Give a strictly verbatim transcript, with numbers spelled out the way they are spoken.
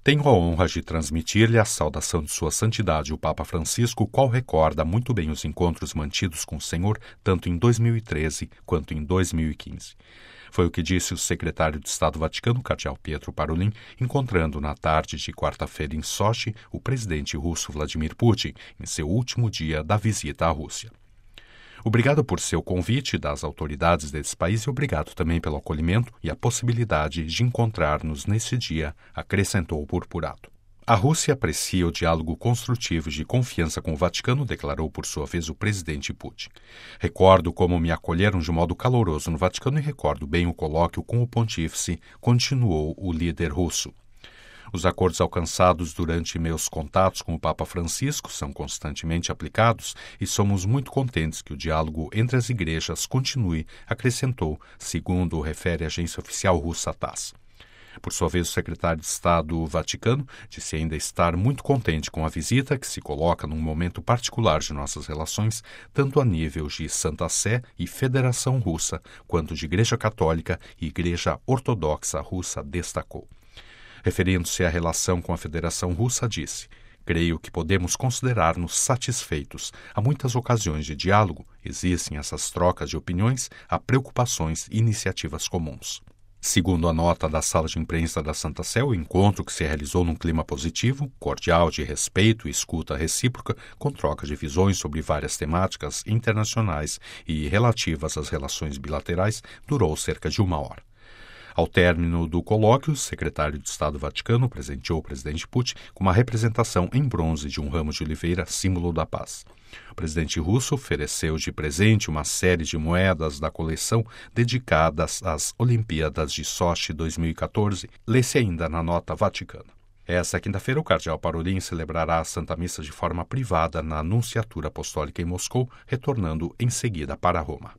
Tenho a honra de transmitir-lhe a saudação de Sua Santidade o Papa Francisco, o qual recorda muito bem os encontros mantidos com o Senhor, tanto em dois mil e treze quanto em dois mil e quinze. Foi o que disse o secretário de Estado Vaticano, cardeal Pietro Parolin, encontrando na tarde de quarta-feira em Sochi o presidente russo Vladimir Putin, em seu último dia da visita à Rússia. Obrigado por seu convite das autoridades desse país e obrigado também pelo acolhimento e a possibilidade de encontrar-nos nesse dia, acrescentou o purpurado. A Rússia aprecia o diálogo construtivo e de confiança com o Vaticano, declarou por sua vez o presidente Putin. Recordo como me acolheram de modo caloroso no Vaticano e recordo bem o colóquio com o pontífice, continuou o líder russo. Os acordos alcançados durante meus contatos com o Papa Francisco são constantemente aplicados e somos muito contentes que o diálogo entre as igrejas continue, acrescentou, segundo refere a agência oficial russa TASS. Por sua vez, o secretário de Estado Vaticano disse ainda estar muito contente com a visita, que se coloca num momento particular de nossas relações, tanto a nível de Santa Sé e Federação Russa, quanto de Igreja Católica e Igreja Ortodoxa Russa, destacou. Referindo-se à relação com a Federação Russa, disse: creio que podemos considerar-nos satisfeitos. Há muitas ocasiões de diálogo, existem essas trocas de opiniões, há preocupações e iniciativas comuns. Segundo a nota da sala de imprensa da Santa Sé, o encontro que se realizou num clima positivo, cordial, de respeito e escuta recíproca, com troca de visões sobre várias temáticas internacionais e relativas às relações bilaterais, durou cerca de uma hora. Ao término do colóquio, o secretário de Estado Vaticano presenteou o presidente Putin com uma representação em bronze de um ramo de oliveira, símbolo da paz. O presidente russo ofereceu de presente uma série de moedas da coleção dedicadas às Olimpíadas de Sochi dois mil e quatorze, lê-se ainda na nota vaticana. Essa quinta-feira, o cardeal Parolin celebrará a Santa Missa de forma privada na Nunciatura Apostólica em Moscou, retornando em seguida para Roma.